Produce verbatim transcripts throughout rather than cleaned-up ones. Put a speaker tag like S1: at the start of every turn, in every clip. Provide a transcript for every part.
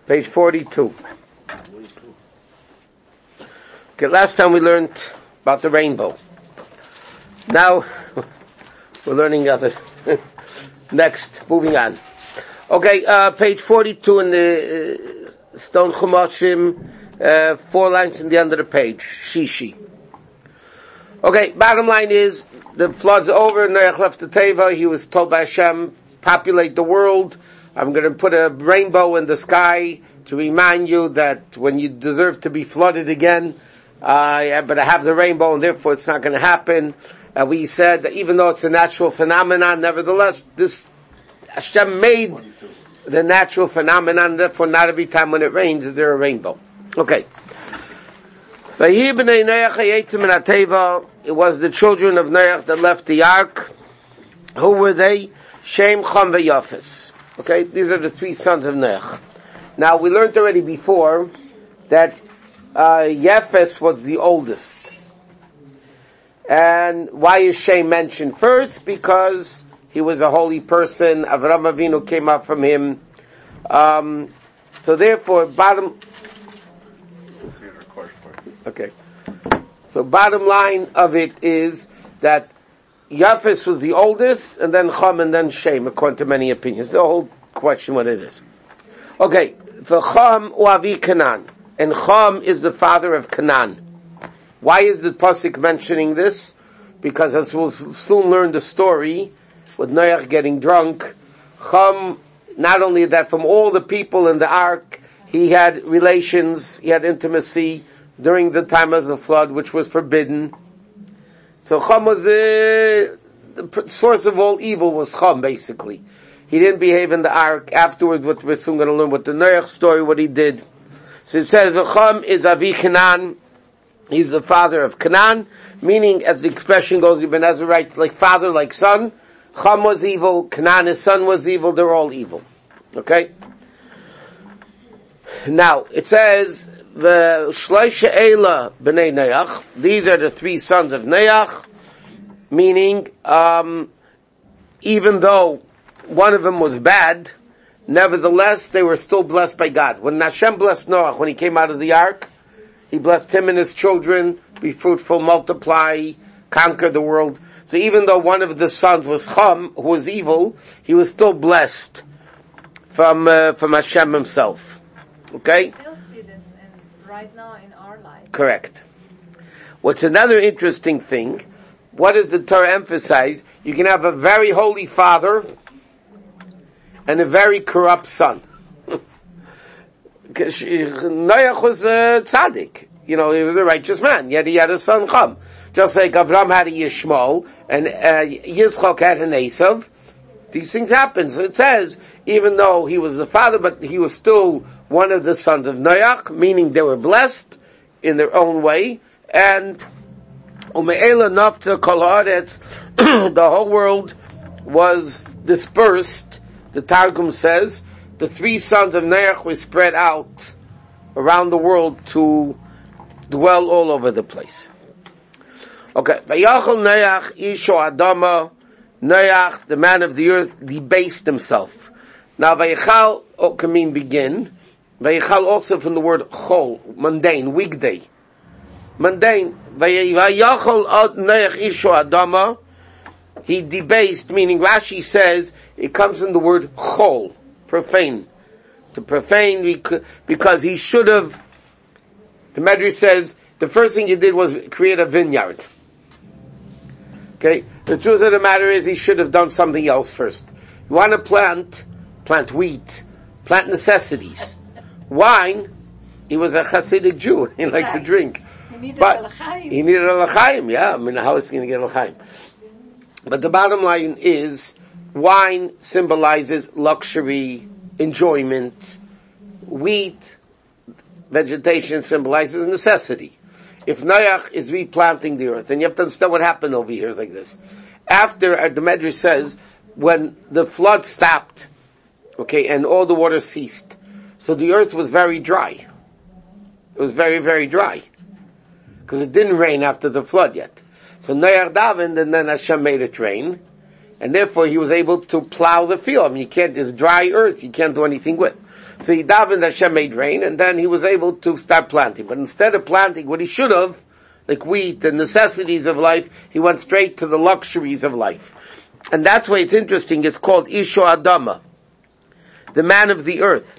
S1: Page forty-two. Okay, last time we learned about the rainbow. Now, we're learning other. Next, moving on. Okay, uh, page forty-two in the uh, Stone Chumashim, uh, four lines in the end of the page. Shishi. Okay, bottom line is, the flood's over, Noach left the Teva, he was told by Hashem, populate the world, I'm going to put a rainbow in the sky to remind you that when you deserve to be flooded again, uh, but I have the rainbow and therefore it's not going to happen. Uh, we said that even though it's a natural phenomenon, nevertheless, this, Hashem made the natural phenomenon, therefore not every time when it rains is there a rainbow. Okay. It was the children of Noach that left the ark. Who were they? Shem, Cham, and Yafes. Okay, these are the three sons of Noach. Now, we learned already before that uh, Yafes was the oldest. And why is Shem mentioned first? Because he was a holy person. Avraham Avinu came up from him. Um, so therefore, bottom... Okay. So bottom line of it is that Yafes was the oldest, and then Cham, and then Shem, according to many opinions. The whole question what it is. Okay. For Cham uavi Canaan. And Cham is the father of Canaan. Why is the Pasuk mentioning this? Because as we'll soon learn the story, with Noach getting drunk, Cham, not only that, from all the people in the ark, he had relations, he had intimacy during the time of the flood, which was forbidden. So Cham was uh, the source of all evil was Cham, basically. He didn't behave in the ark. Afterwards, what we're soon going to learn with the Noach story, what he did. So it says, Cham is Avi Canaan. He's the father of Canaan, meaning, as the expression goes, Ibn Ezra writes, like father, like son. Cham was evil, Canaan, his son, was evil, they're all evil. Okay? Now, it says, the Shloisha Eila B'nai Noach, these are the three sons of Noach, meaning, um, even though one of them was bad, nevertheless, they were still blessed by God. When Hashem blessed Noach, when he came out of the ark, he blessed him and his children, be fruitful, multiply, conquer the world. So even though one of the sons was Cham, who was evil, he was still blessed from, uh, from Hashem himself. Okay?
S2: We still see this in, right now in our life.
S1: Correct. What's another interesting thing, what does the Torah emphasize? You can have a very holy father and a very corrupt son. Noach was a tzaddik. You know, he was a righteous man, yet he had a son Cham. Just like Avram had a Yishmael, and uh, Yitzchak had an Esav. These things happen. So it says, even though he was the father, but he was still one of the sons of Noach, meaning they were blessed in their own way, and Ume'ela Nafta Kol Haaretz, the whole world was dispersed. The Targum says, the three sons of Noach were spread out around the world to dwell all over the place. Okay. Vayachol Noach Isho Adama. Noach, the man of the earth, debased himself. Now Vayachal can mean begin. Vayachal also from the word chol, mundane, weekday. Mundane. Vayachol Noach Isho Adama. He debased, meaning Rashi says, it comes in the word chol, profane. To profane, because he should have, the Medrash says, the first thing he did was create a vineyard. Okay? The truth of the matter is he should have done something else first. You want to plant, plant wheat, plant necessities. Wine, he was a Hasidic Jew, he liked to drink.
S2: He needed
S1: but
S2: a l'chaim.
S1: He needed a l'chaim, yeah. I mean, how is he going to get a l'chaim? But the bottom line is, wine symbolizes luxury, enjoyment. Wheat, vegetation symbolizes necessity. If Noach is replanting the earth, and you have to understand what happened over here like this. After, uh, the Medrash says, when the flood stopped, okay, and all the water ceased, so the earth was very dry. It was very, very dry. Because it didn't rain after the flood yet. So Noach davened, and then Hashem made it rain. And therefore he was able to plow the field. I mean, you can't, it's dry earth, you can't do anything with. So he davened, Hashem made rain, and then he was able to start planting. But instead of planting what he should have, like wheat and necessities of life, he went straight to the luxuries of life. And that's why it's interesting, it's called Isho Adama, the man of the earth.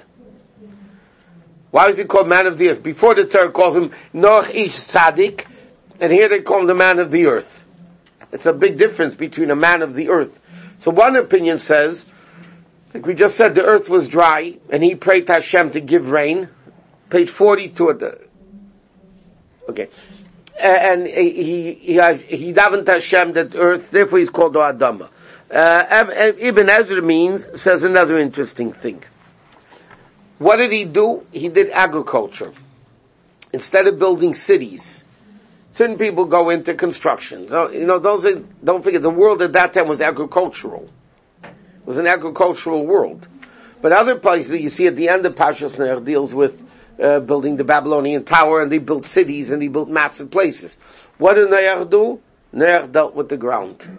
S1: Why is he called man of the earth? Before the Torah calls him Noach Ish Tzaddik, and here they call him the man of the earth. It's a big difference between a man of the earth. So one opinion says, like we just said, the earth was dry, and he prayed to Hashem to give rain. Page forty-two of the, okay. And he, he, has, he davened to Hashem that earth, therefore he's called Adama. Uh, Ibn Ezra means, says another interesting thing. What did he do? He did agriculture. Instead of building cities, certain people go into construction. So, you know, those are, don't forget, the world at that time was agricultural. It was an agricultural world. But other places that you see at the end of Parshas Noach deals with uh, building the Babylonian tower, and they built cities, and they built massive places. What did Noach do? Noach dealt with the ground.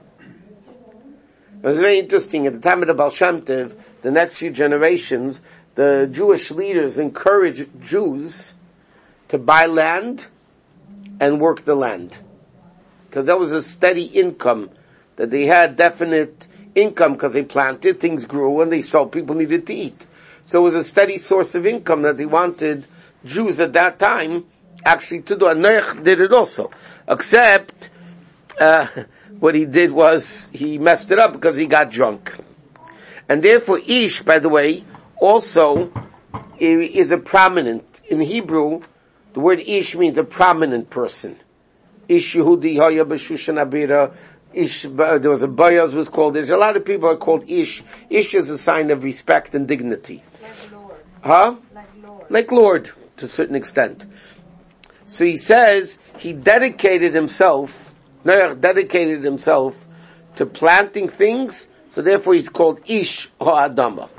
S1: It was very interesting. At the time of the Baal Shem Tov, the next few generations, the Jewish leaders encouraged Jews to buy land and work the land. Because that was a steady income, that they had definite income because they planted, things grew, and they sold, people needed to eat. So it was a steady source of income that they wanted Jews at that time actually to do. And Noach did it also. Except, uh, what he did was, he messed it up because he got drunk. And therefore Ish, by the way, also is a prominent, in Hebrew, the word Ish means a prominent person. Ish Yehudi Haya B'Shushan Abira. Ish, there was a Boaz was called. There's a lot of people are called Ish. Ish is a sign of respect and dignity.
S2: Like Lord.
S1: Huh?
S2: Like Lord.
S1: Like Lord, to a certain extent. So he says he dedicated himself, Noach dedicated himself to planting things, so therefore he's called Ish Ha'adama.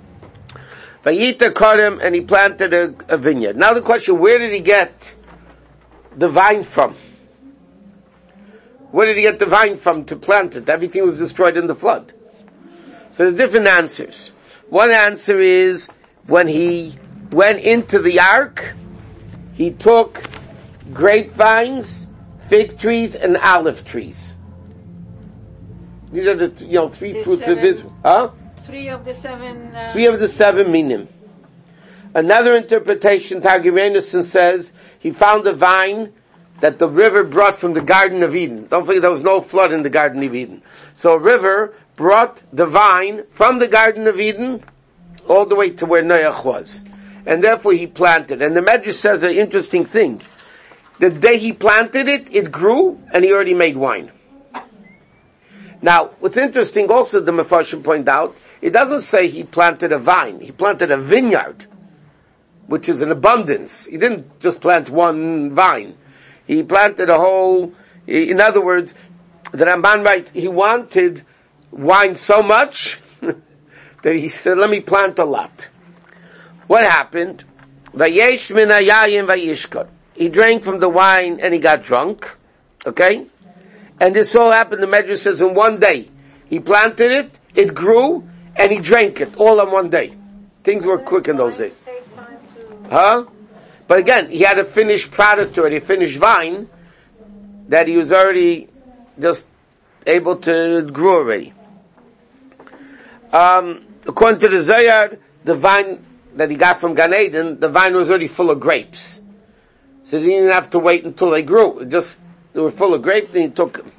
S1: Vayita Karim, and he planted a, a vineyard. Now the question, where did he get the vine from? Where did he get the vine from to plant it? Everything was destroyed in the flood. So there's different answers. One answer is, when he went into the ark, he took grapevines, fig trees, and olive trees. These are the, you know, three
S2: The
S1: fruits
S2: seven.
S1: of Israel. Huh?
S2: Three of the seven. Uh,
S1: Three of the seven minim. Another interpretation, Targum Yonason says, he found a vine that the river brought from the Garden of Eden. Don't forget there was no flood in the Garden of Eden. So a river brought the vine from the Garden of Eden all the way to where Noach was. And therefore he planted. And the Medrash says an interesting thing. The day he planted it, it grew, and he already made wine. Now, what's interesting also, the Mefarshim point out, it doesn't say he planted a vine. He planted a vineyard, which is an abundance. He didn't just plant one vine. He planted a whole, in other words, the Ramban writes, he wanted wine so much that he said, let me plant a lot. What happened? Vayesh min hayayim vayishkar. He drank from the wine and he got drunk. Okay? And this all happened, the Medrash says, in one day. He planted it, it grew, and he drank it, all in one day. Things were quick in those days. Huh? But again, he had a finished product already, a finished vine, that he was already just able to grow already. Um, according to the Zohar, the vine that he got from Gan Eden, the vine was already full of grapes. So he didn't have to wait until they grew. It just, they were full of grapes, and he took them.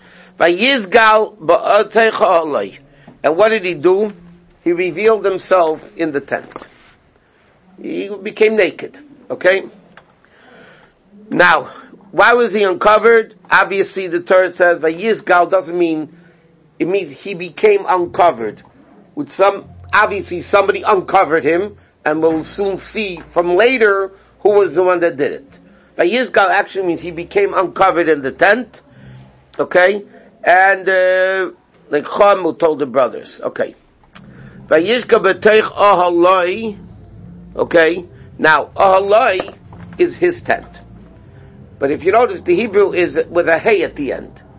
S1: And what did he do? He revealed himself in the tent. He became naked. Okay? Now, why was he uncovered? Obviously the Torah says, Vayizgal doesn't mean, it means he became uncovered. With some, obviously somebody uncovered him, and we'll soon see from later who was the one that did it. Vayizgal actually means he became uncovered in the tent. Okay? And, uh, like Chamu told the brothers. Okay. Vayizgal b'teich ahaloi. Okay? Now, ahaloi is his tent. But if you notice, the Hebrew is with a hey at the end.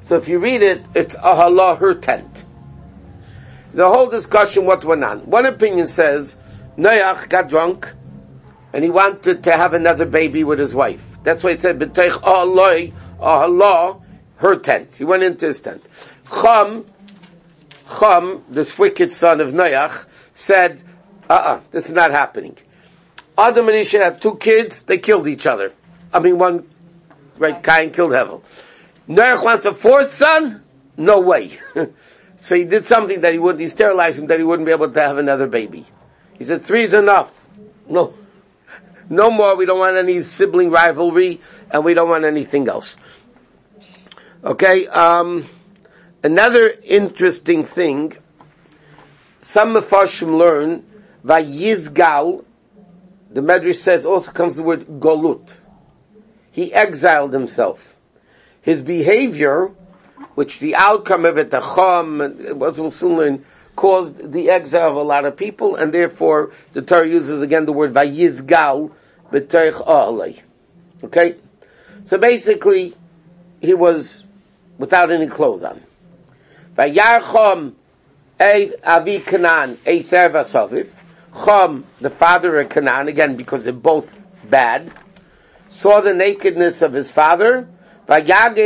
S1: So if you read it, it's Ahala, her tent. The whole discussion, what went on. One opinion says, Noach got drunk, and he wanted to have another baby with his wife. That's why it said, B'teich Ahaloi, Ahala, her tent. He went into his tent. Chum, Chum, this wicked son of Noach, said, uh-uh, this is not happening. Adam and Isha had two kids, they killed each other. I mean, one, right, Cain killed Hevel. Noach wants a fourth son? No way. So he did something that he wouldn't, he sterilized him that he wouldn't be able to have another baby. He said, three is enough. No. No more, we don't want any sibling rivalry, and we don't want anything else. Okay, um, another interesting thing, some Mefarshim learn, Vayizgal, the Medrash says, also comes the word Golut. He exiled himself. His behavior, which the outcome of it, the Chum, as we'll soon learn, caused the exile of a lot of people, and therefore the Torah uses again the word Vayizgal, B'teich A'alei. Okay? So basically, he was without any clothes on. Vayar Chum, Avi Canaan, Esav Asaviv. Chum, the father of Canaan, again because they're both bad, saw the nakedness of his father, and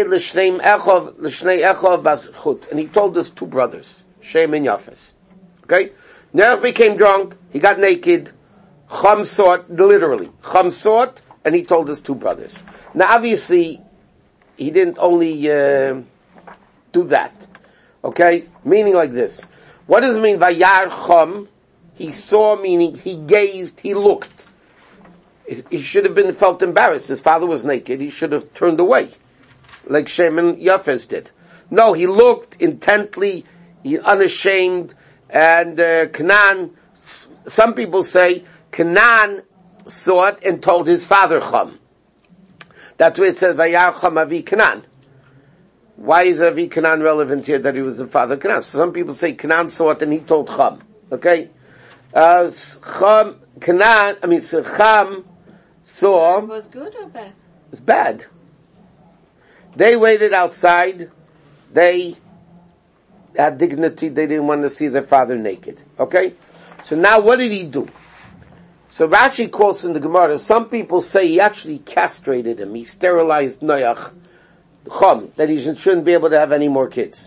S1: he told his two brothers, Shem and Yafes. Okay? Noach became drunk, he got naked, Chum saw it, literally, Chum saw it, and he told his two brothers. Now obviously, he didn't only uh, do that. Okay? Meaning like this. What does it mean, Vayar Chum? He saw, meaning he gazed, he looked. He should have been felt embarrassed. His father was naked. He should have turned away, like Shem and Yafes did. No, he looked intently, he unashamed, and uh, Canaan, some people say, Canaan saw it and told his father Chum. That's why it says, Vayar Chum Avi Canaan. Why is Avi Canaan relevant here that he was the father of Canaan? So some people say Canaan saw it and he told Chum. Okay? Uh, Chum, Canaan, I mean, so Chum saw.
S2: It was good or bad?
S1: It's bad. They waited outside. They had dignity. They didn't want to see their father naked. Okay? So now what did he do? So Rashi calls in the Gemara, some people say he actually castrated him. He sterilized Noach, Chum, that he shouldn't be able to have any more kids.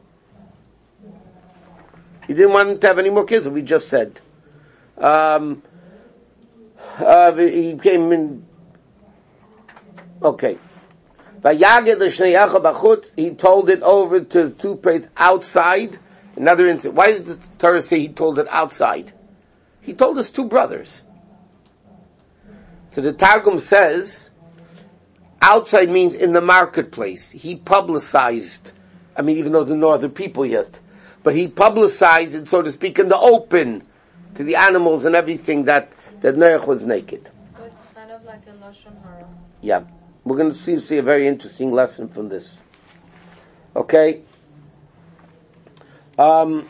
S1: He didn't want him to have any more kids, we just said. Um, uh, he came in, okay. He told it over to the two priests outside. Another incident. Why did the Torah say he told it outside? He told his two brothers. So the Targum says, outside means in the marketplace. He publicized, I mean, even though there are no other people yet, but he publicized it, so to speak, in the open to the animals and everything that, that Noach was naked.
S2: So it's kind of like a Lashon Hara.
S1: Yeah. We're going to see, see a very interesting lesson from this. Okay? Um,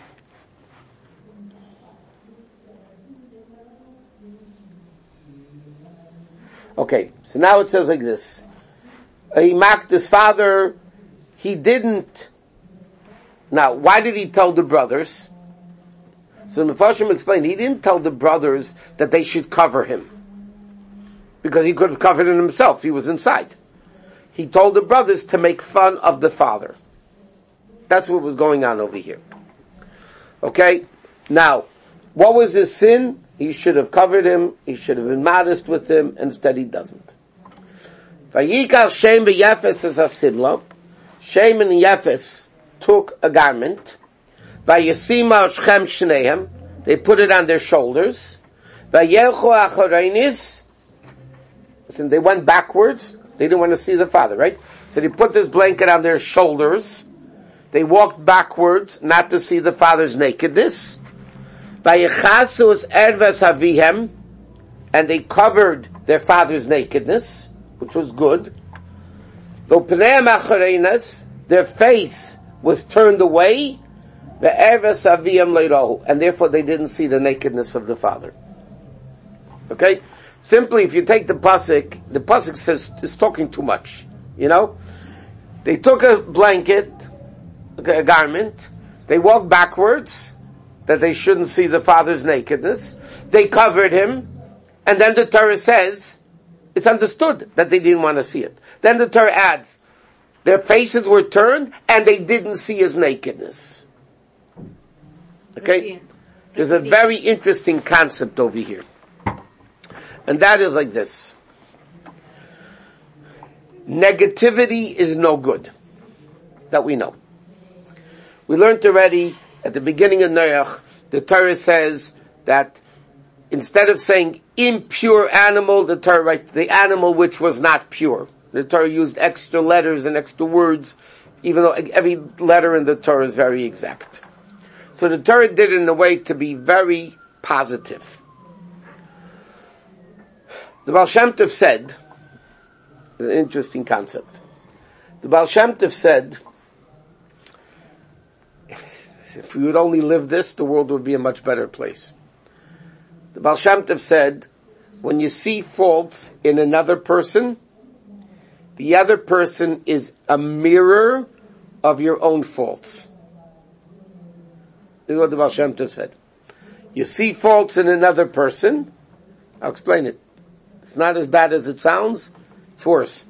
S1: okay, so now it says like this. He mocked his father. He didn't. Now, why did he tell the brothers? So Mefarshim explained, he didn't tell the brothers that they should cover him. Because he could have covered it himself. He was inside. He told the brothers to make fun of the father. That's what was going on over here. Okay? Now, what was his sin? He should have covered him. He should have been modest with him. Instead, he doesn't. Vayikal Shem v'Yafes as a simla. Shem and Yafes took a garment. Vayasima Shchem Shnehem. They put it on their shoulders. Vayelchu achareinis. Listen, they went backwards. They didn't want to see the father, right? So they put this blanket on their shoulders. They walked backwards, not to see the father's nakedness. Vayechasus erves avihem, and they covered their father's nakedness, which was good. Though pneim achareinas, their face was turned away. The erves avihem leirohu, and therefore they didn't see the nakedness of the father. Okay. Simply, if you take the pasuk, the pasuk says is talking too much. You know, They took a blanket, a garment, they walked backwards, that they shouldn't see the father's nakedness. They covered him, and then the Torah says, it's understood that they didn't want to see it. Then the Torah adds, their faces were turned, and they didn't see his nakedness. Okay? There's a very interesting concept over here. And that is like this. Negativity is no good. That we know. We learned already at the beginning of Noach, the Torah says that instead of saying impure animal, the Torah writes the animal which was not pure. The Torah used extra letters and extra words, even though every letter in the Torah is very exact. So the Torah did it in a way to be very positive. The Baal Shem Tov said, an interesting concept. The Baal Shem Tov said, if we would only live this, the world would be a much better place. The Baal Shem Tov said, when you see faults in another person, the other person is a mirror of your own faults. This is what the Baal Shem Tov said. You see faults in another person, I'll explain it. It's not as bad as it sounds, it's worse.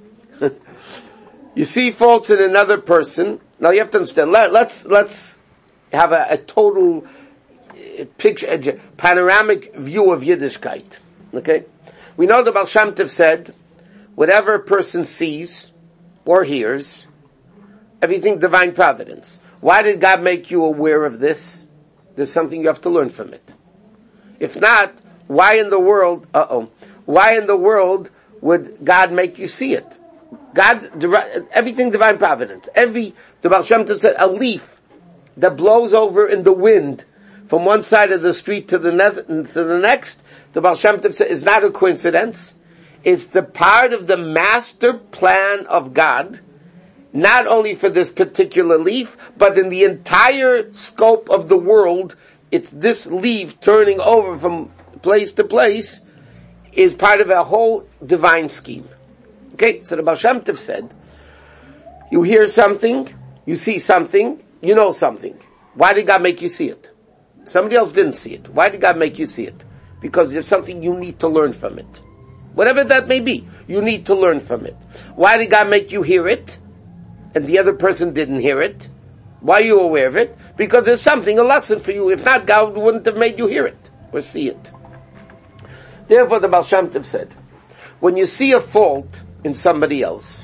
S1: You see faults in another person, now you have to understand, Let, let's, let's have a, a total picture, a panoramic view of Yiddishkeit. Okay? We know the Baal Shem Tov said, whatever a person sees or hears, everything divine providence. Why did God make you aware of this? There's something you have to learn from it. If not, why in the world, uh-oh, why in the world would God make you see it? God, everything divine providence. Every, the Baal Shem Tov said, a leaf that blows over in the wind from one side of the street to the, ne- to the next, the Baal Shem Tov said, is not a coincidence. It's the part of the master plan of God, not only for this particular leaf, but in the entire scope of the world. It's this leaf turning over from place to place is part of a whole divine scheme. Okay, so the Baal Shem Tov said, you hear something, you see something, you know something. Why did God make you see it? Somebody else didn't see it. Why did God make you see it? Because there's something you need to learn from it. Whatever that may be, you need to learn from it. Why did God make you hear it? And the other person didn't hear it? Why are you aware of it? Because there's something, a lesson for you. If not, God wouldn't have made you hear it or see it. Therefore, the Baal Shem Tov said, when you see a fault in somebody else,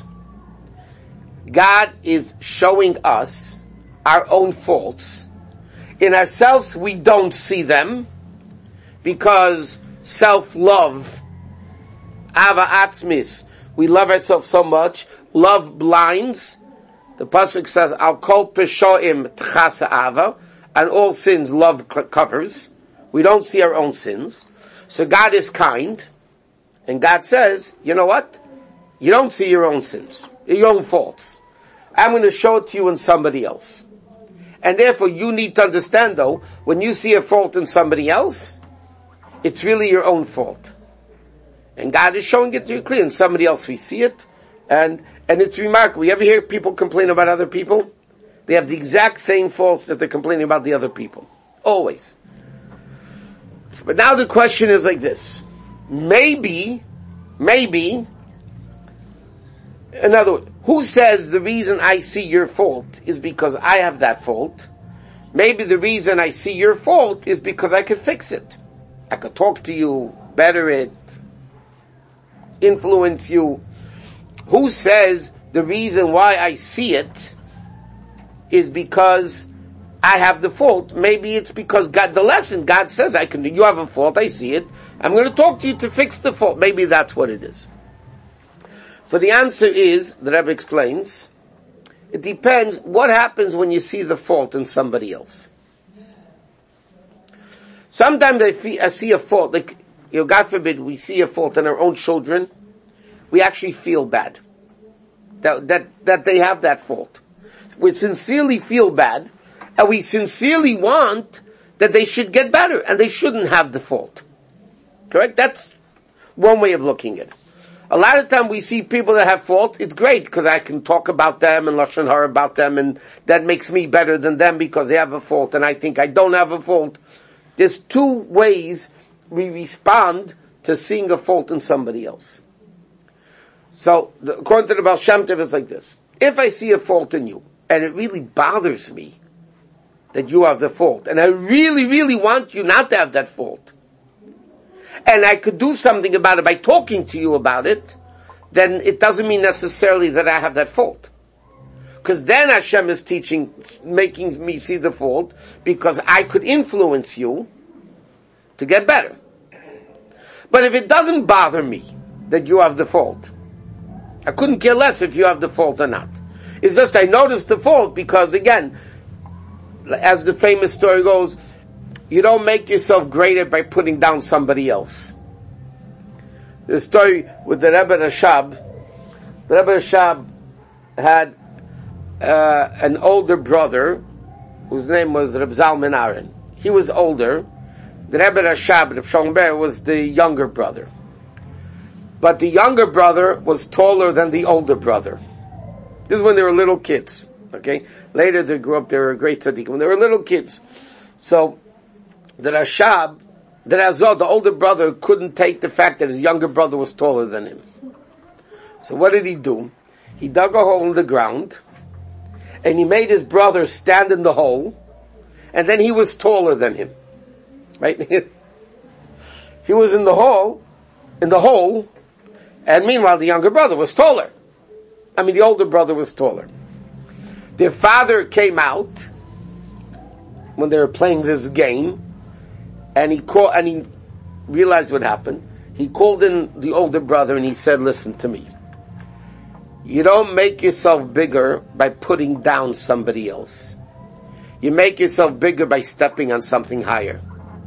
S1: God is showing us our own faults. In ourselves, we don't see them because self-love, ava atzmis, we love ourselves so much, love blinds. The pasuk says, "Al kol peshoim tchasa ava," and all sins love covers. We don't see our own sins. So God is kind, and God says, you know what? You don't see your own sins, your own faults. I'm going to show it to you in somebody else. And therefore you need to understand though, when you see a fault in somebody else, it's really your own fault. And God is showing it to you clearly. In somebody else we see it, and, and it's remarkable. You ever hear people complain about other people? They have the exact same faults that they're complaining about the other people. Always. But now the question is like this. Maybe, maybe, in other words, who says the reason I see your fault is because I have that fault? Maybe the reason I see your fault is because I could fix it. I could talk to you, better it, influence you. Who says the reason why I see it is because I have the fault? Maybe it's because God, the lesson, God says I can do, you have a fault, I see it, I'm going to talk to you to fix the fault. Maybe that's what it is. So the answer is, the Rebbe explains, it depends what happens when you see the fault in somebody else. Sometimes I, feel, I see a fault, like, you know, God forbid, we see a fault in our own children, we actually feel bad. That, that, that they have that fault. We sincerely feel bad, and we sincerely want that they should get better, and they shouldn't have the fault. Correct? That's one way of looking at it. A lot of time we see people that have faults. It's great because I can talk about them and lashon hara about them, and that makes me better than them because they have a fault, and I think I don't have a fault. There's two ways we respond to seeing a fault in somebody else. So, the, according to the Baal Shem Tov, it's like this. If I see a fault in you, and it really bothers me that you have the fault, and I really, really want you not to have that fault, and I could do something about it by talking to you about it, then it doesn't mean necessarily that I have that fault. Because then Hashem is teaching, making me see the fault, because I could influence you to get better. But if it doesn't bother me that you have the fault, I couldn't care less if you have the fault or not. It's just I noticed the fault because, again, as the famous story goes, you don't make yourself greater by putting down somebody else. The story with the Rebbe Rashab, the Rebbe Rashab had uh, an older brother whose name was Reb Zalman Aaron. He was older. The Rebbe Rashab, Reb Shalom Ber, was the younger brother. But the younger brother was taller than the older brother. This is when they were little kids. Okay? Later they grew up, they were a great tzaddik. When they were little kids. So, the Rashab, the Razor, the older brother, couldn't take the fact that his younger brother was taller than him. So what did he do? He dug a hole in the ground, and he made his brother stand in the hole, and then he was taller than him. Right? He was in the hole, in the hole, and meanwhile the younger brother was taller. I mean, the older brother was taller. Their father came out when they were playing this game, and he called, and he realized what happened. He called in the older brother and he said, listen to me. You don't make yourself bigger by putting down somebody else. You make yourself bigger by stepping on something higher.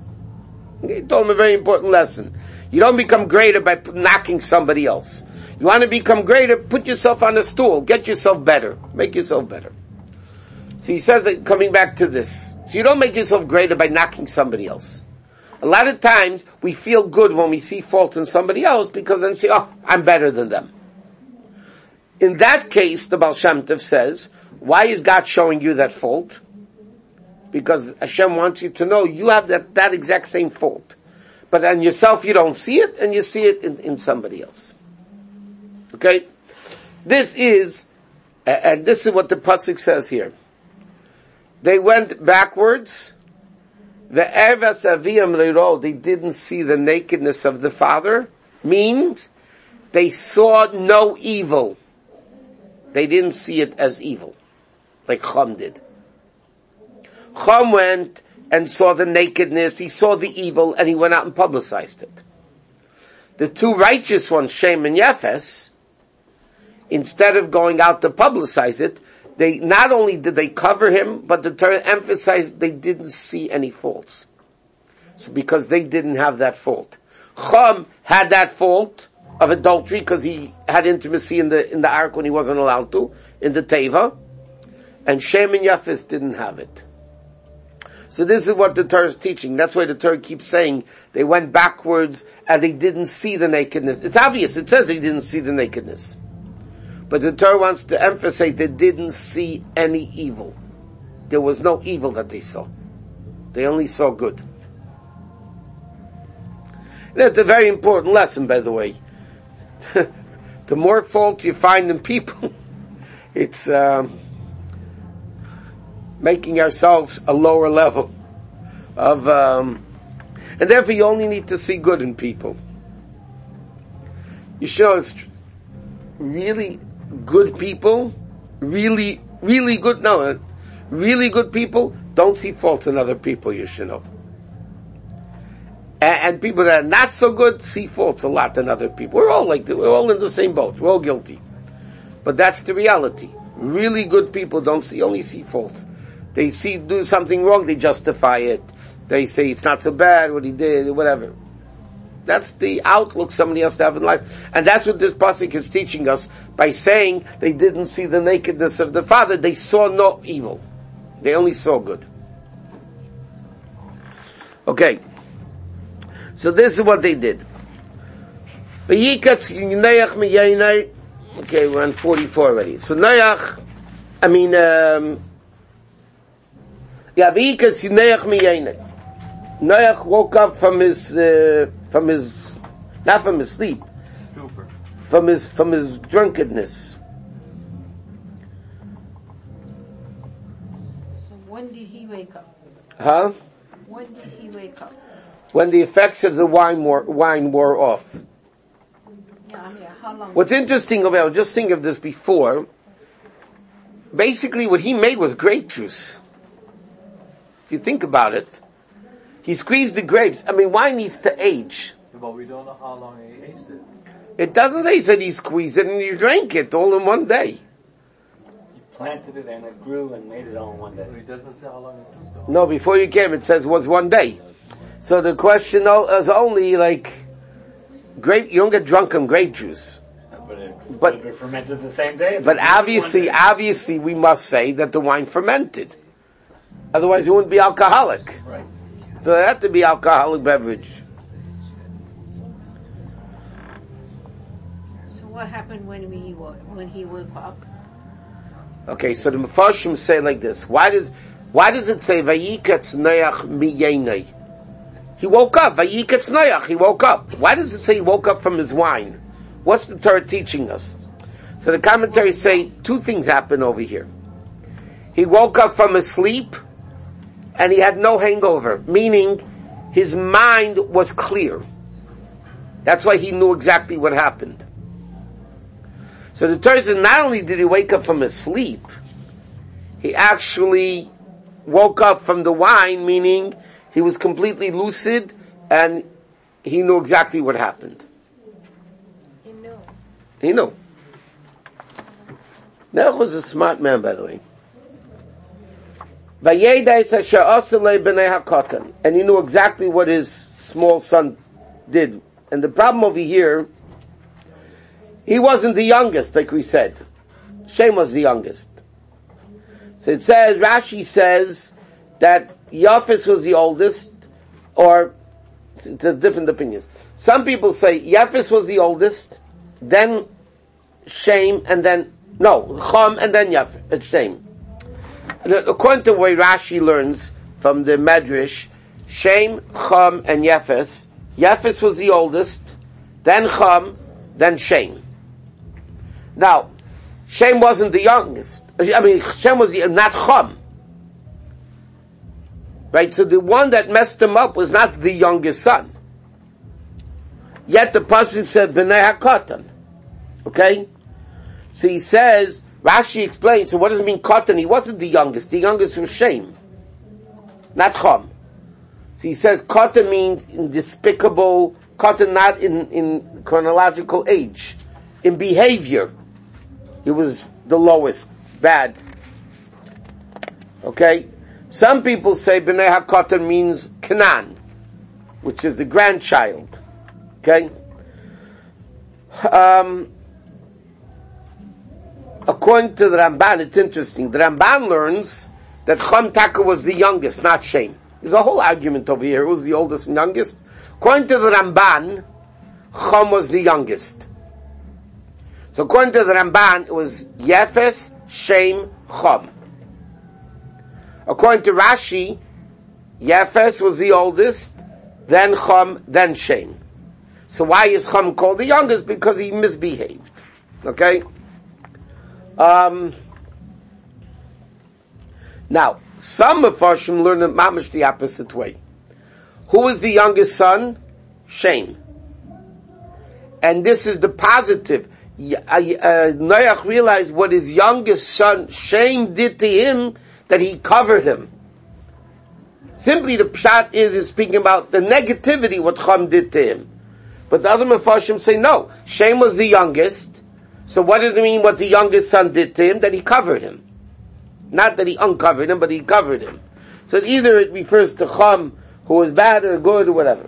S1: He told him a very important lesson. You don't become greater by knocking somebody else. You want to become greater, put yourself on a stool, get yourself better, make yourself better. So he says that, coming back to this. So you don't make yourself greater by knocking somebody else. A lot of times we feel good when we see faults in somebody else because then we say, oh, I'm better than them. In that case, the Baal Shem Tov says, why is God showing you that fault? Because Hashem wants you to know you have that, that exact same fault. But on yourself you don't see it, and you see it in, in somebody else. Okay? This is, and this is what the pasuk says here. They went backwards. The Evas Aviyam Leiro, they didn't see the nakedness of the father, means they saw no evil. They didn't see it as evil, like Chum did. Chum went and saw the nakedness, he saw the evil, and he went out and publicized it. The two righteous ones, Shem and Yefes, instead of going out to publicize it, they, not only did they cover him, but the Torah emphasized they didn't see any faults. So because they didn't have that fault. Chum had that fault of adultery because he had intimacy in the, in the ark when he wasn't allowed to, in the Teva. And Shem and Yafis didn't have it. So this is what the Torah is teaching. That's why the Torah keeps saying they went backwards and they didn't see the nakedness. It's obvious. It says they didn't see the nakedness. But the Torah wants to emphasize they didn't see any evil. There was no evil that they saw. They only saw good. And that's a very important lesson, by the way. The more faults you find in people, it's um, making ourselves a lower level of, um, and therefore you only need to see good in people. You show it's really good people, really, really good, no, really good people don't see faults in other people, you should know. And, and people that are not so good see faults a lot in other people. We're all like that. We're all in the same boat. We're all guilty. But that's the reality. Really good people don't see, only see faults. They see, do something wrong, they justify it. They say it's not so bad what he did, or whatever. That's the outlook somebody else to have in life. And that's what this pasuk is teaching us by saying they didn't see the nakedness of the father. They saw no evil. They only saw good. Okay. So this is what they did. Vayikatz Noach miyaynai. Okay, we're on forty-four already. So Noach, I mean, um, yeah, Vayikatz Noach miyaynai. Noach woke up from his, uh, from his, not from his sleep,
S3: Stupor.
S1: from his, from his drunkenness.
S2: So when did he wake up?
S1: Huh?
S2: When did he wake up?
S1: When the effects of the wine wore, wine wore off.
S2: Yeah, I mean, how long?
S1: What's interesting about, I was just thinking of this before, basically what he made was grape juice. If you think about it, he squeezed the grapes. I mean, wine needs to age.
S3: But we don't know how long he aged it.
S1: It doesn't age that he squeezed it and you drank it all in one day.
S4: He planted it and it grew and made it all in one day.
S3: He doesn't say how long it was.
S1: No, before you came it says was one day. So the question is only like, grape, you don't get drunk on grape juice.
S4: But it,
S1: But-
S4: but it fermented the same day.
S1: But obviously, obviously we must say that the wine fermented. Otherwise it wouldn't be alcoholic.
S4: Right.
S1: So it had to be alcoholic beverage.
S2: So what happened when we wo- when he woke up?
S1: Okay, so the Mefarshim say like this. Why does, why does it say, Vayikatz Noach miyaynai? He woke up, Vayikatz Noach, he woke up. Why does it say he woke up from his wine? What's the Torah teaching us? So the commentaries say two things happen over here. He woke up from his sleep, and he had no hangover, meaning his mind was clear. That's why he knew exactly what happened. So the Torah says not only did he wake up from his sleep, he actually woke up from the wine, meaning he was completely lucid and he knew exactly what happened.
S2: He knew.
S1: He knew. Noach was a smart man, by the way. And he knew exactly what his small son did. And the problem over here, he wasn't the youngest, like we said. Shem was the youngest. So it says, Rashi says that Yafis was the oldest, or there's different opinions. Some people say Yafis was the oldest, then Shem, and then, no, Chum, and then Yafis, Shem. And according to the way Rashi learns from the Medrash, Shem, Chum, and Yafis, Yafis was the oldest, then Chum, then Shem. Now, Shem wasn't the youngest. I mean, Shem was the, not Chum. Right? So the one that messed him up was not the youngest son. Yet the pasuk said, B'nai HaKatan. Okay? So he says, Rashi explains, so what does it mean Katan? He wasn't the youngest. The youngest was Shem. Not Chum. So he says Katan means in despicable, Katan not in, in chronological age. In behavior. He was the lowest. Bad. Okay? Some people say B'nai HaKatan means Canaan, which is the grandchild. Okay? Um, according to the Ramban, it's interesting. The Ramban learns that Chum Taka was the youngest, not Shem. There's a whole argument over here. Who's the oldest and youngest? According to the Ramban, Chum was the youngest. So according to the Ramban, it was Yefes, Shem, Chum. According to Rashi, Yefes was the oldest, then Chum, then Shem. So why is Chum called the youngest? Because he misbehaved. Okay? Um, now, some Mefarshim learn it mamish the opposite way. Who is the youngest son? Shem. And this is the positive. Uh, Noach realized what his youngest son Shem did to him, that he covered him. Simply the pshat is, is speaking about the negativity what Chum did to him. But the other Mefarshim say no, Shem was the youngest, so what does it mean what the youngest son did to him? That he covered him. Not that he uncovered him, but he covered him. So either it refers to Chum, who was bad or good or whatever.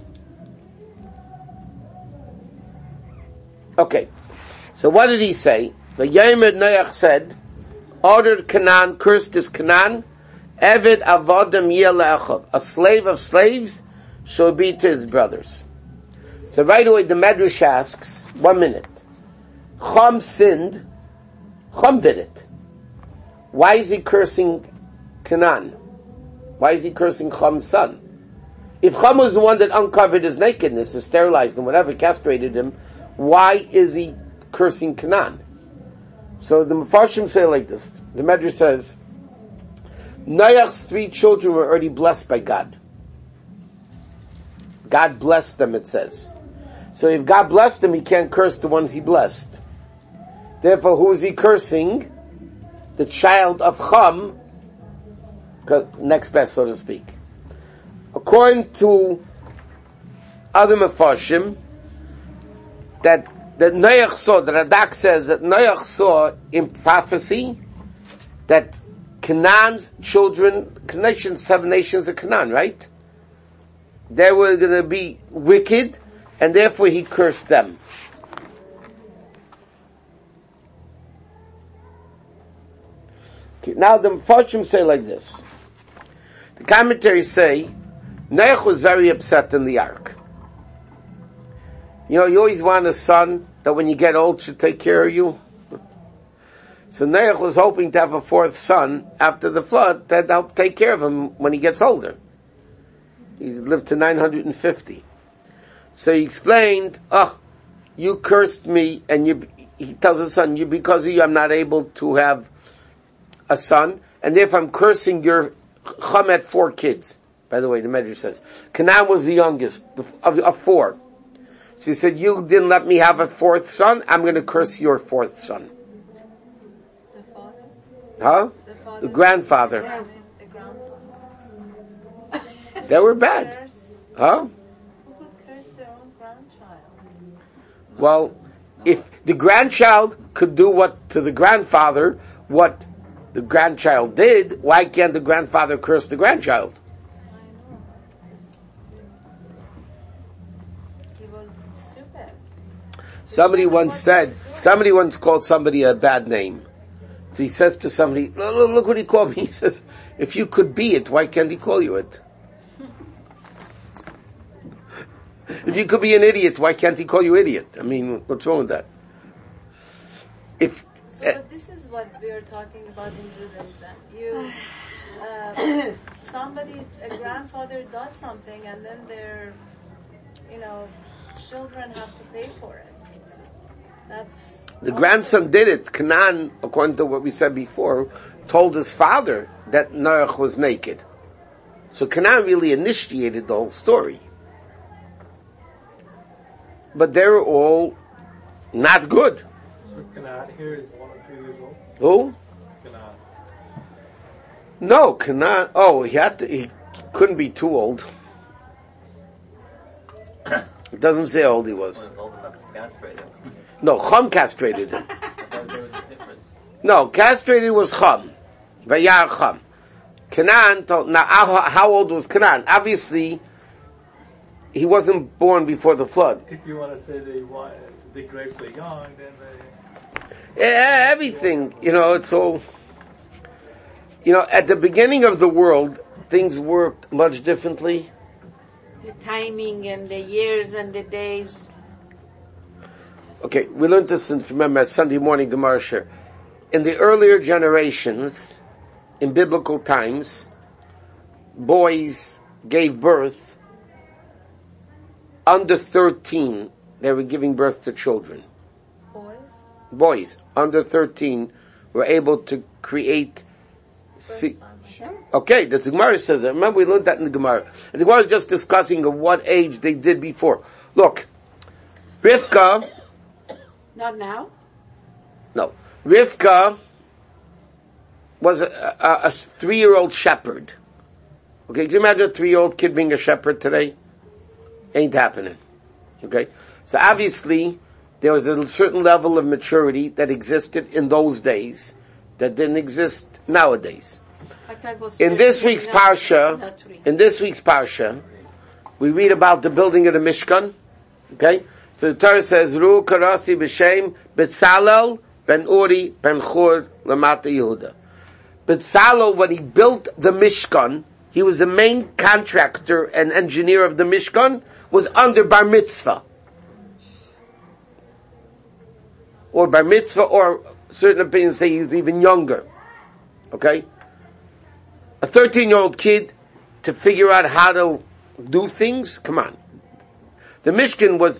S1: Okay. So what did he say? The Yemer Noach said, ordered Canaan, cursed is Canaan, Eved Avodim Yeh Le'achav, a slave of slaves shall be to his brothers. So right away the Medrash asks, one minute. Chum sinned, Chum did it. Why is he cursing Canaan? Why is he cursing Chum's son? If Chum was the one that uncovered his nakedness, or sterilized him, whatever, castrated him, why is he cursing Canaan? So the Mefarshim say like this. The Medrash says, Noach's three children were already blessed by God. God blessed them, it says. So if God blessed them, he can't curse the ones he blessed. Therefore, who is he cursing? The child of Chum, next best, so to speak. According to other Mefarshim, that that Noach saw, the Radak says that Noach saw in prophecy that Canaan's children, nations, seven nations of Canaan, right? They were going to be wicked, and therefore he cursed them. Okay, now the Mefarshim say like this. The commentaries say, Noach was very upset in the ark. You know, you always want a son that when you get old should take care of you. So Noach was hoping to have a fourth son after the flood that help take care of him when he gets older. He lived to nine hundred fifty. So he explained, oh, you cursed me, and you, he tells his son, you, because of you I'm not able to have a son, and therefore I'm cursing your Chum had four kids. By the way, the Medrash says. Canaan was the youngest of, of four. So he said, you didn't let me have a fourth son, I'm going to curse your fourth son.
S2: The father?
S1: Huh?
S2: The father?
S1: The grandfather.
S2: Yeah, the grandfather.
S1: They were bad.
S2: Curse-
S1: Huh?
S2: Who could curse their own grandchild?
S1: Well, if the grandchild could do what to the grandfather, what the grandchild did, why can't the grandfather curse the grandchild?
S2: He was stupid.
S1: Somebody once said, somebody once called somebody a bad name. So he says to somebody, look, look what he called me. He says, if you could be it, why can't he call you it? If you could be an idiot, why can't he call you idiot? I mean, what's wrong with that? If
S5: So but this is what we are talking about in Judaism. You, uh, somebody, a grandfather does something, and then their, you know, children have to pay for it. That's
S1: the grandson did it, Canaan, according to what we said before, told his father that Noach was naked. So Canaan really initiated the whole story. But they were all not good.
S3: So Canaan here is one or two years old.
S1: Who?
S3: Canaan.
S1: No, Canaan. Oh, he had to. He couldn't be too old. It doesn't say how old he was.
S6: was old enough to castrate him.
S1: No, Chum castrated him.
S6: I thought there was a difference.
S1: No, castrated was Chum. Vayar Chum. Canaan told. Now, how, how old was Canaan? Obviously, he wasn't born before the flood.
S3: If you want to say they want, the grapes are young, then they...
S1: Yeah, everything, you know, it's all, you know, at the beginning of the world, things worked much differently.
S2: The timing and the years and the days.
S1: Okay, we learned this in, remember, Sunday morning Gemara share. In the earlier generations, in biblical times, boys gave birth. Under thirteen, they were giving birth to children.
S5: boys.
S1: Boys under thirteen were able to create. See, okay, the Gemara says that. Remember, we learned that in the Gemara. And the Gemara is just discussing of what age they did before. Look, Rivka.
S2: Not now?
S1: No, Rivka was a, a, a three-year-old shepherd. Okay, can you imagine a three-year-old kid being a shepherd today? Ain't happening. Okay? So obviously, there was a certain level of maturity that existed in those days that didn't exist nowadays.
S2: I thought it was
S1: In this
S2: three,
S1: week's
S2: not-
S1: Parsha,
S2: not three.
S1: in this week's Parsha, we read about the building of the Mishkan. Okay? So the Torah says, Ru karasi b'shem Betzalel ben Uri ben Chur lamata Yehuda. Betzalel, when he built the Mishkan, he was the main contractor and engineer of the Mishkan, was under Bar Mitzvah. or bar mitzvah, or certain opinions say he's even younger. Okay? A thirteen-year-old kid to figure out how to do things? Come on. The Mishkan was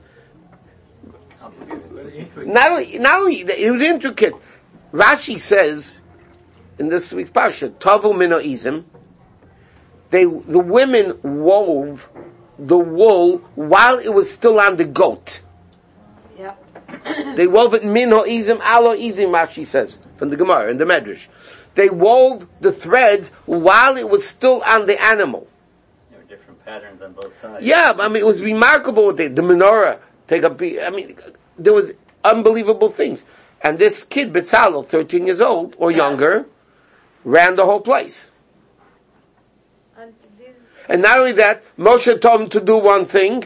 S1: not only, not only, it was intricate. Rashi says, in this week's Parsha, Tavu Mino Izim, they, the women wove the wool while it was still on the goat.
S2: Yeah.
S1: They wove it Mino Izim, Alo Izim, Rashi says, from the Gemara, in the Medrash. They wove the threads while it was still on the animal.
S6: There were different patterns on both sides.
S1: Yeah, I mean, it was remarkable what they, the menorah, take a, I mean, there was unbelievable things. And this kid, Betzalel, thirteen years old, or younger, ran the whole place.
S5: And, this,
S1: And not only that, Moshe told him to do one thing.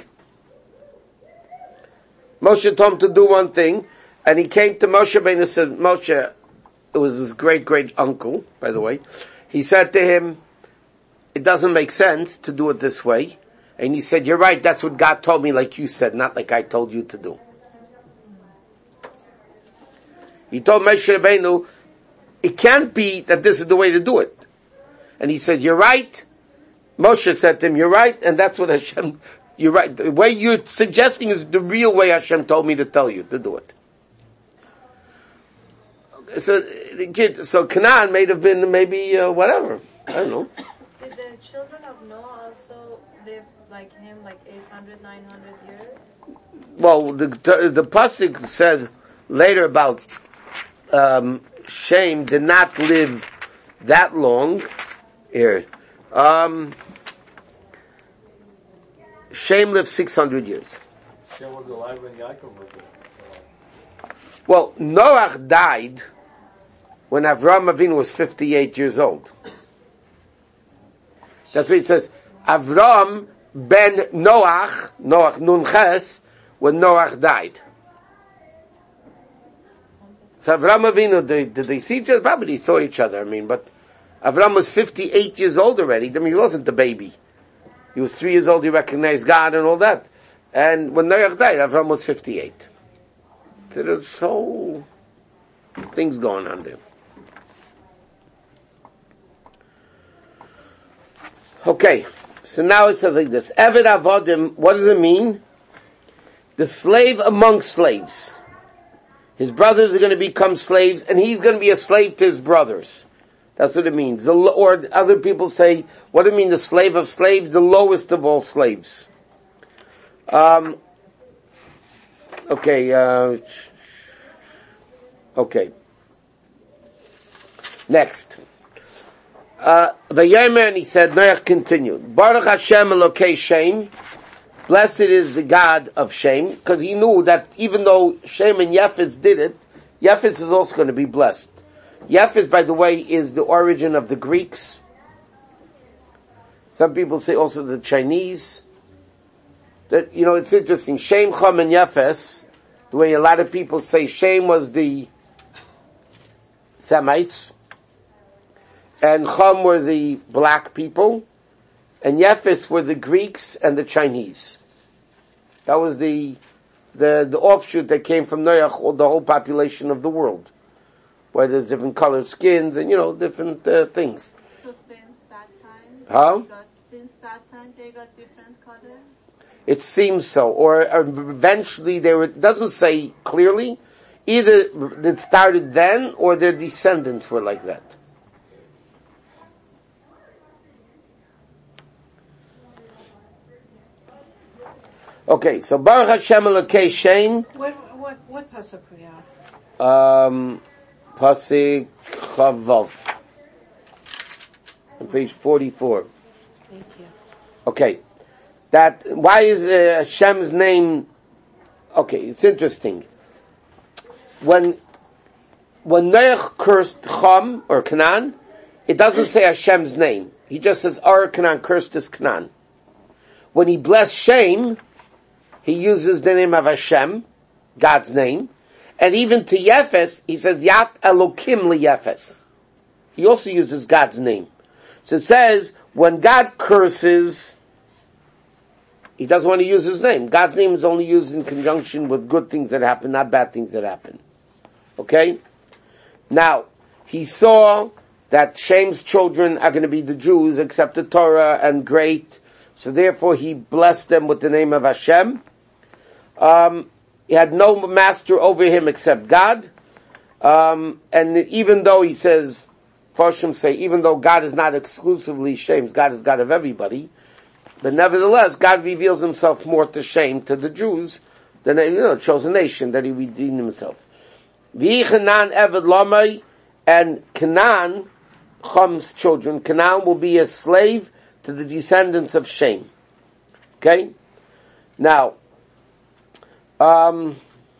S1: Moshe told him to do one thing, and he came to Moshe Rabbeinu and said, Moshe, it was his great-great uncle, by the way, he said to him, it doesn't make sense to do it this way. And he said, you're right, that's what God told me, like you said, not like I told you to do. He told Moshe Rabbeinu, it can't be that this is the way to do it. And he said, you're right. Moshe said to him, you're right, and that's what Hashem, you're right. The way you're suggesting is the real way Hashem told me to tell you to do it. So, the kid, so Canaan may have been maybe, uh, whatever. I don't know.
S5: did the children of Noah also live like him, like eight hundred, nine hundred years?
S1: Well, the, the Pasuk says later about, um, Shem did not live that long. Here. Um, Shem lived six hundred years.
S3: Shem was alive when Yaakov was there.
S1: Well, Noach died when Avram Avinu was fifty-eight years old. That's what it says. Avram ben Noach, Noach Nun Ches, when Noach died. So Avram Avinu, they, did they see each other? Probably they saw each other, I mean, but Avram was fifty-eight years old already. I mean, he wasn't a baby. He was three years old, he recognized God and all that. And when Noach died, Avram was fifty-eight. So there's so things going on there. Okay, so now it says like this. Eved Avodim, what does it mean? The slave among slaves. His brothers are going to become slaves, and he's going to be a slave to his brothers. That's what it means. The, or other people say, what do you mean the slave of slaves? The lowest of all slaves. Um, okay, uh, okay. Next. Uh, the Yemen, he said, Noach continued, Baruch Hashem Elokei Shem, blessed is the God of Shem, because he knew that even though Shem and Yefes did it, Yefes is also going to be blessed. Yefes, by the way, is the origin of the Greeks. Some people say also the Chinese. That, you know, it's interesting. Shem, Chum, and Yefes, the way a lot of people say Shem was the Semites, and Chum were the black people, and Yefes were the Greeks and the Chinese. That was the, the, the offshoot that came from Noach, or the whole population of the world. Where there's different colored skins and, you know, different uh, things.
S7: So since that time,
S1: Huh?
S7: they got, since that time they got different colors?
S1: It seems so. Or uh, eventually they were, it doesn't say clearly, either it started then or their descendants were like that. Okay, so Baruch Hashem Elokei Shem.
S2: What what what pasuk we are?
S1: Um, Pasik Chavav. On page forty-four.
S2: Thank you.
S1: Okay. That, why is uh, Hashem's name, okay, it's interesting. When, when Noach cursed Chum, or Canaan, it doesn't say Hashem's name. He just says, Ar Canaan cursed this Canaan. When he blessed Shem, he uses the name of Hashem, God's name. And even to Yefes, he says, Yaf Elokim LeYefes. He also uses God's name. So it says, when God curses, he doesn't want to use his name. God's name is only used in conjunction with good things that happen, not bad things that happen. Okay? Now, he saw that Shem's children are going to be the Jews, except the Torah, and great. So therefore he blessed them with the name of Hashem. Um, he had no master over him except God. Um, and even though he says, Farshim say, even though God is not exclusively Shem's, God is God of everybody, but nevertheless, God reveals himself more to Shem, to the Jews, than a you know, chosen nation that he redeemed himself. V'yichanan eved lamai, and Canaan, Cham's children, Canaan will be a slave to the descendants of Shem. Okay? Now, um,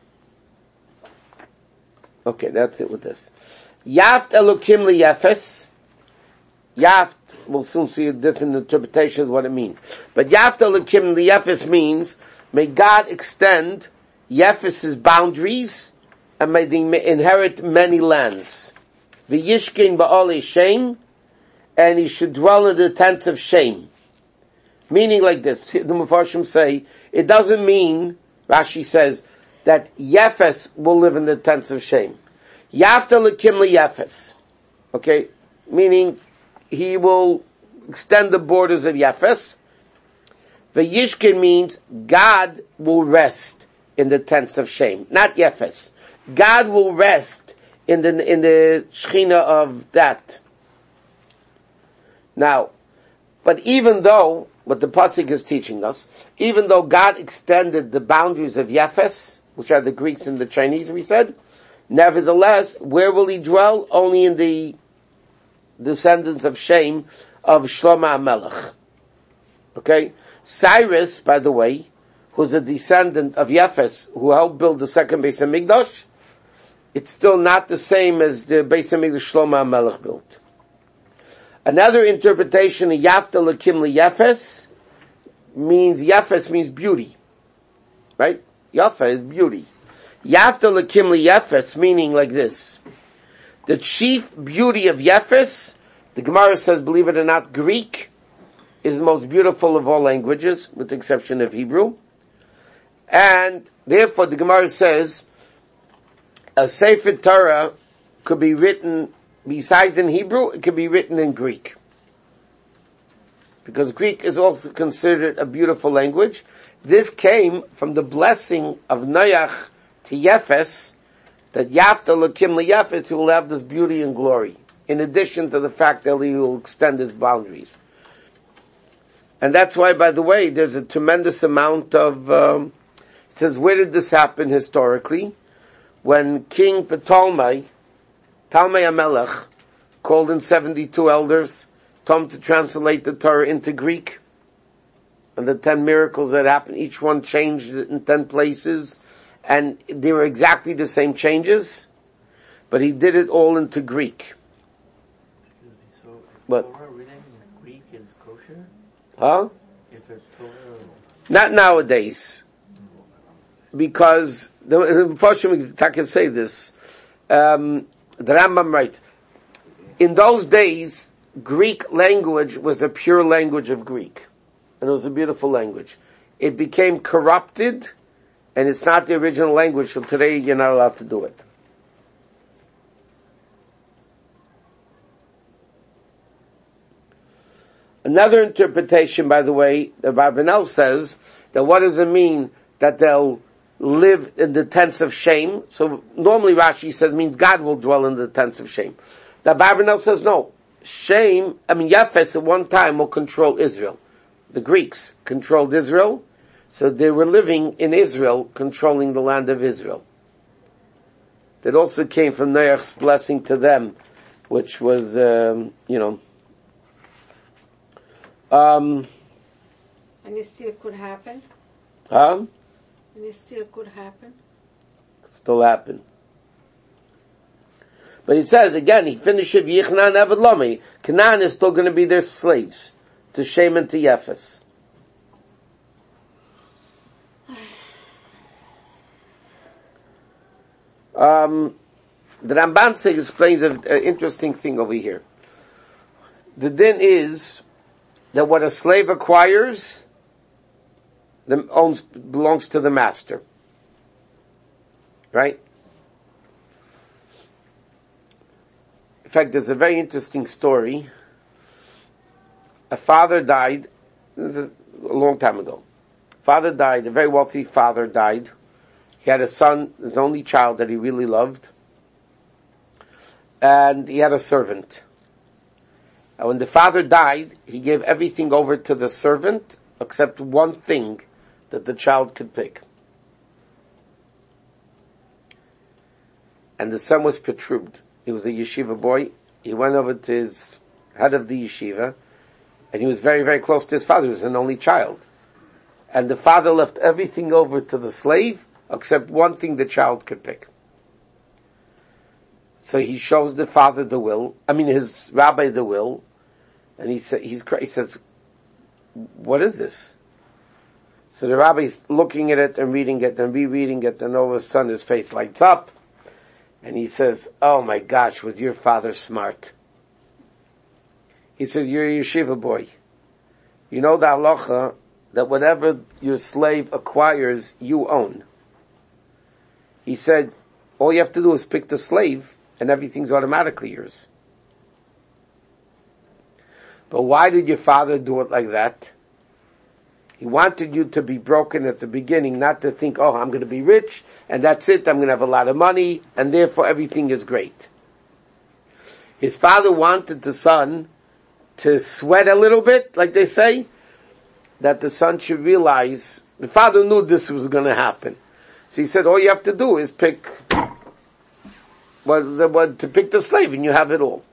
S1: okay, that's it with this. Yaft Elokim liyefes. Yaft, we'll soon see a different interpretation of what it means. But Yaft Elokim liyefes means, may God extend Yefes's boundaries, and may they inherit many lands. V'yishkin ba'olei Shem, and he should dwell in the tents of Shem. Meaning like this, the Mefarshim say, it doesn't mean, Rashi says, that Yefes will live in the tents of Shem. Yafta l'kim Yefes. Okay? Meaning, he will extend the borders of Yefes. V'yishkin means, God will rest in the tents of Shem. Not Yefes. God will rest in the, in the Shechina of that. Now, but even though, what the Pasuk is teaching us, even though God extended the boundaries of Yefes, which are the Greeks and the Chinese, we said, nevertheless, where will he dwell? Only in the descendants of Shem, of Shlomo HaMelech. Okay? Cyrus, by the way, who's a descendant of Yefes, who helped build the second Beis HaMikdash, it's still not the same as the Beis HaMikdash Shlomo HaMelech built. Another interpretation of Yafta l'kim liyefes means, Yefes means beauty. Right? Yafa is beauty. Yafta l'kim liyefes meaning like this. The chief beauty of Yefes, the Gemara says, believe it or not, Greek is the most beautiful of all languages, with the exception of Hebrew. And therefore the Gemara says, a Sefer Torah could be written, besides in Hebrew, it could be written in Greek. Because Greek is also considered a beautiful language. This came from the blessing of Noach to Yefes, that Yafta l'kim liyefes, he will have this beauty and glory, in addition to the fact that he will extend his boundaries. And that's why, by the way, there's a tremendous amount of, um, it says, where did this happen historically? When King Ptolemy, Talmei HaMelech, called in seventy-two elders, told them to translate the Torah into Greek, and the ten miracles that happened, each one changed it in ten places, and they were exactly the same changes, but he did it all into Greek.
S3: Excuse me, so if
S1: What?
S3: Torah written in Greek is kosher?
S1: Huh?
S3: If a Torah is...
S1: Not nowadays. Because, the Mepharshim, I can say this, um, the Rambam writes, in those days, Greek language was a pure language of Greek. And it was a beautiful language. It became corrupted, and it's not the original language, so today you're not allowed to do it. Another interpretation, by the way, the Barbanel says, that what does it mean that they'll live in the tents of Shem? So normally Rashi says means God will dwell in the tents of Shem. The Barbanel says no. Shem, I mean Yefes at one time will control Israel. The Greeks controlled Israel, so they were living in Israel, controlling the land of Israel. That also came from Noach's blessing to them, which was, um, you know, um,
S2: And it still could happen.
S1: huh?
S2: And it still could happen.
S1: Still happen. But it says again, he finished it, Yichnan Eved Lomi. Canaan is still going to be their slaves, to Shem and to Yefes. Um, the Ramban explains an interesting thing over here. The din is that what a slave acquires the owns belongs to the master. Right? In fact, there's a very interesting story. A father died, this is a long time ago. Father died, a very wealthy father died. He had a son, his only child that he really loved. And he had a servant. And when the father died, he gave everything over to the servant, except one thing that the child could pick. And the son was perturbed. He was a yeshiva boy. He went over to his head of the yeshiva, and he was very, very close to his father. He was an only child. And the father left everything over to the slave, except one thing the child could pick. So he shows the father the will, I mean his rabbi the will, and he, sa- he's, he says, what is this? So the rabbi's looking at it and reading it and rereading it, and all of a sudden his face lights up, and he says, oh my gosh, was your father smart? He says, you're a yeshiva boy. You know the halacha that whatever your slave acquires, you own. He said, all you have to do is pick the slave, and everything's automatically yours. But why did your father do it like that? He wanted you to be broken at the beginning, not to think, oh, I'm going to be rich, and that's it, I'm going to have a lot of money, and therefore everything is great. His father wanted the son to sweat a little bit, like they say, that the son should realize, the father knew this was going to happen. So he said, all you have to do is pick, well, well, to pick the slave, and you have it all.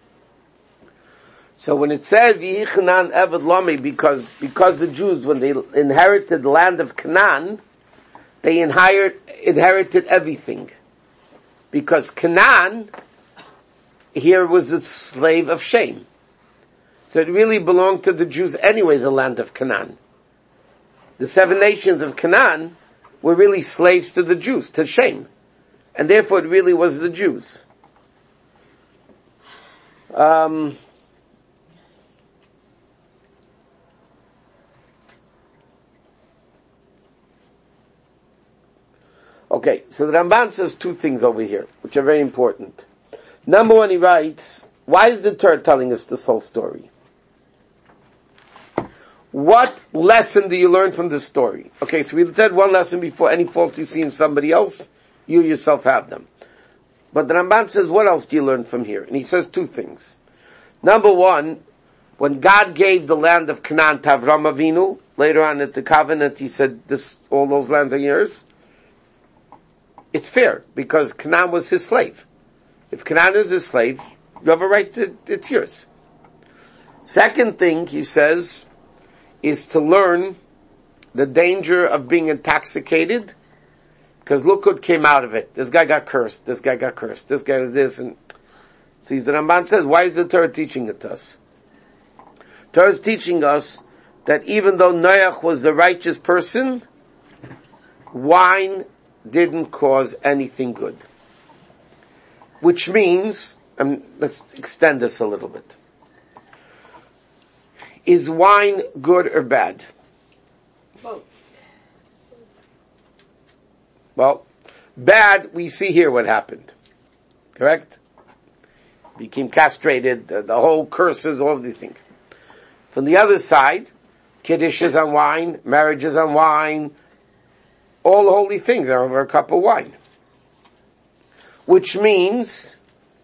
S1: So when it said V'yichanan Eved Lami, because because the Jews, when they inherited the land of Canaan, they inherit, inherited everything. Because Canaan here was the slave of Shem. So it really belonged to the Jews anyway, the land of Canaan. The seven nations of Canaan were really slaves to the Jews, to Shem. And therefore it really was the Jews. Um... Okay, so the Ramban says two things over here, which are very important. Number one, he writes, why is the Torah telling us this whole story? What lesson do you learn from this story? Okay, so we said one lesson before, any faults you see in somebody else, you yourself have them. But the Ramban says, what else do you learn from here? And he says two things. Number one, when God gave the land of Canaan to Avram Avinu, later on at the covenant, he said, "This, all those lands are yours." It's fair, because Canaan was his slave. If Canaan is his slave, you have a right to, it's yours. Second thing, he says, is to learn the danger of being intoxicated, because look what came out of it. This guy got cursed, this guy got cursed, this guy did this, and see, the Ramban says, why is the Torah teaching it to us? Torah is teaching us that even though Noach was the righteous person, wine didn't cause anything good. Which means, um, let's extend this a little bit. Is wine good or bad?
S2: Both.
S1: Well, bad, we see here what happened. Correct? Became castrated, the, the whole curses, all of these things. From the other side, kiddush is on wine, marriage is on wine, all holy things are over a cup of wine. Which means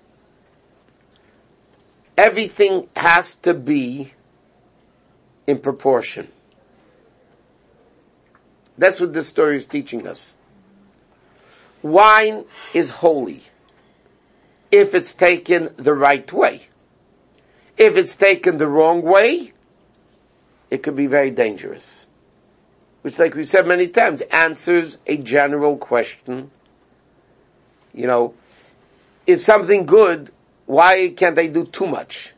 S1: everything has to be in proportion. That's what this story is teaching us. Wine is holy if it's taken the right way. If it's taken the wrong way, it could be very dangerous. Which, like we said many times, answers a general question. You know, if something good, why can't I do too much?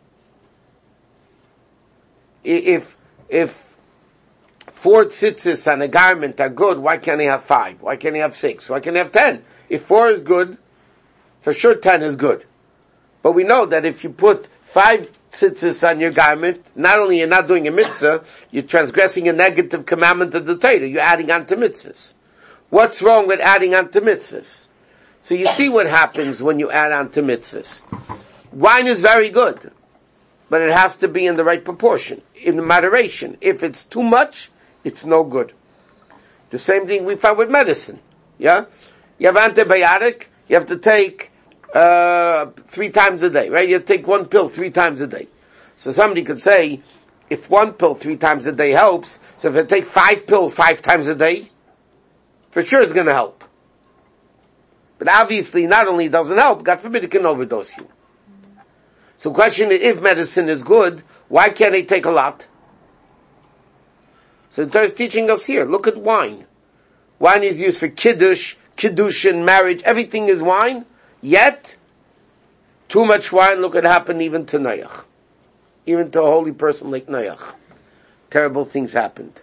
S1: If, if four tzitzis on a garment are good, why can't I have five? Why can't I have six? Why can't I have ten? If four is good, for sure ten is good. But we know that if you put five tzitzis on your garment, not only you're not doing a mitzvah, you're transgressing a negative commandment of the Torah. You're adding on to mitzvahs. What's wrong with adding on to mitzvahs? So you see what happens when you add on to mitzvahs. Wine is very good, but it has to be in the right proportion, in moderation. If it's too much, it's no good. The same thing we find with medicine. Yeah? You have antibiotic, you have to take uh three times a day, right? You have to take one pill three times a day. So somebody could say, if one pill three times a day helps, so if I take five pills five times a day, for sure it's going to help. But obviously not only does it help, God forbid it can overdose you. So the question is, if medicine is good, why can't they take a lot? So the Torah is teaching us here, look at wine. Wine is used for kiddush, kiddushin, marriage, everything is wine, yet, too much wine, look what happened even to Noach. Even to a holy person like Noach. Terrible things happened.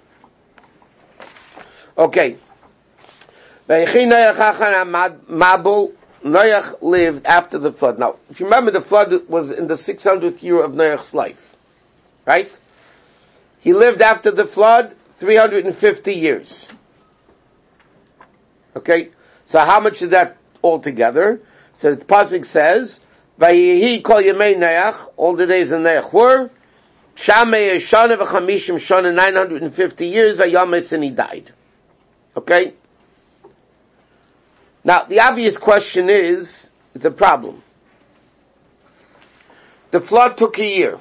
S1: Okay. Noach lived after the flood. Now, if you remember, the flood was in the six hundredth year of Noach's life. Right? He lived after the flood three hundred fifty years. Okay? So how much is that altogether? So the pasuk says, "Vayihi kol yemei Noach," all the days of Noach were Shamei Shana v'chamishim Shana, nine hundred and fifty years. Vayames, and he died. Okay. Now the obvious question is, it's a problem. The flood took a year.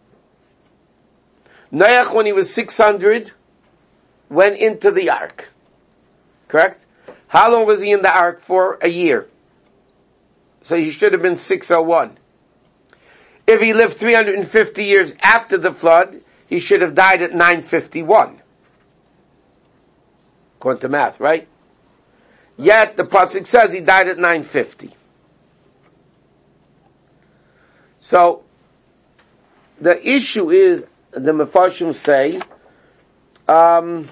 S1: Noach, when he was six hundred, went into the ark. Correct? How long was he in the ark for? A year. So he should have been six oh one. If he lived three hundred fifty years after the flood, he should have died at nine fifty-one. According to math, right? Yet the pasuk says he died at nine fifty. So the issue is, the Mefarshim say, um,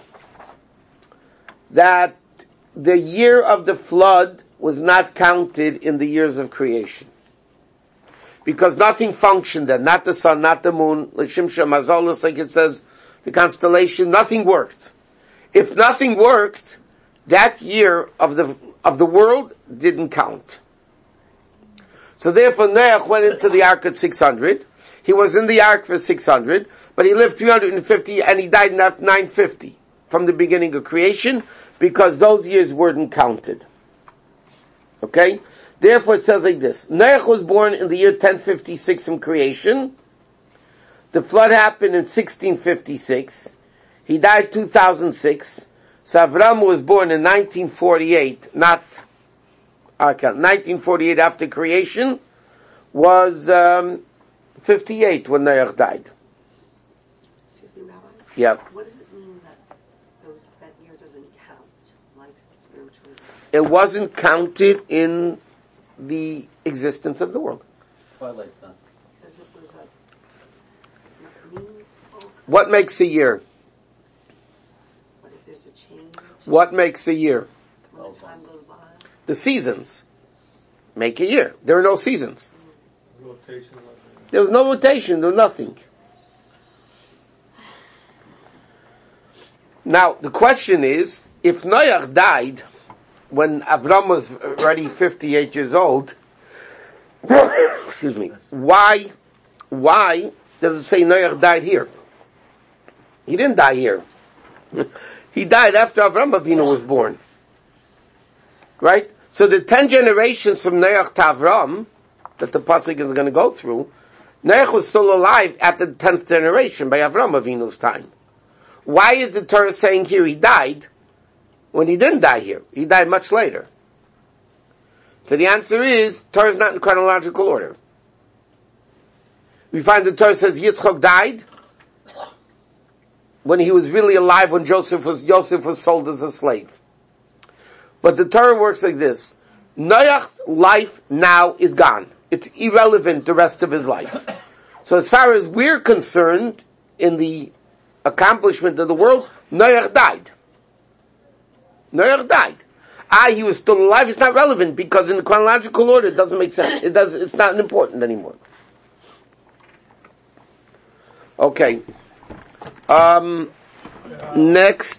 S1: that the year of the flood was not counted in the years of creation. Because nothing functioned then, not the sun, not the moon, l'shimsha mazolos, like it says, the constellation, nothing worked. If nothing worked, that year of the, of the world didn't count. So therefore Noach went into the ark at six hundred, he was in the ark for six hundred, but he lived three hundred fifty and he died at nine fifty from the beginning of creation, because those years weren't counted. Okay? Therefore it says like this, Noach was born in the year ten fifty-six from creation, the flood happened in sixteen fifty-six, he died two thousand six, so Avram was born in nineteen forty-eight, not, okay, nineteen forty-eight after creation, was um, fifty-eight when Noach died.
S8: Excuse me, Rabbi?
S1: Yeah.
S8: What does it mean that those, that year doesn't count, like spiritually?
S1: It wasn't counted in the existence of the world.
S6: Twilight then.
S8: Because it was a meaningful.
S1: What makes a year?
S8: What if there's a change?
S1: What makes a year?
S8: When the time goes by?
S1: The seasons make a year. There are no seasons.
S3: Rotation.
S1: There was no rotation, there was nothing. Now, the question is, if Noach died when Avram was already fifty-eight years old, excuse me, why, why does it say Noach died here? He didn't die here. He died after Avram Avinu was born. Right? So the ten generations from Noach to Avram, that the pasuk is going to go through, Noach was still alive at the tenth generation by Avram Avinu's time. Why is the Torah saying here he died when he didn't die here? He died much later. So the answer is, Torah is not in chronological order. We find the Torah says Yitzchak died when he was really alive, when Joseph was, Joseph was sold as a slave. But the Torah works like this. Noach's life now is gone. It's irrelevant the rest of his life. So as far as we're concerned, in the accomplishment of the world, Noach died. Noach died. Ah, he was still alive, it's not relevant, because in the chronological order it doesn't make sense. It does, it's not important anymore. Okay. Um, next.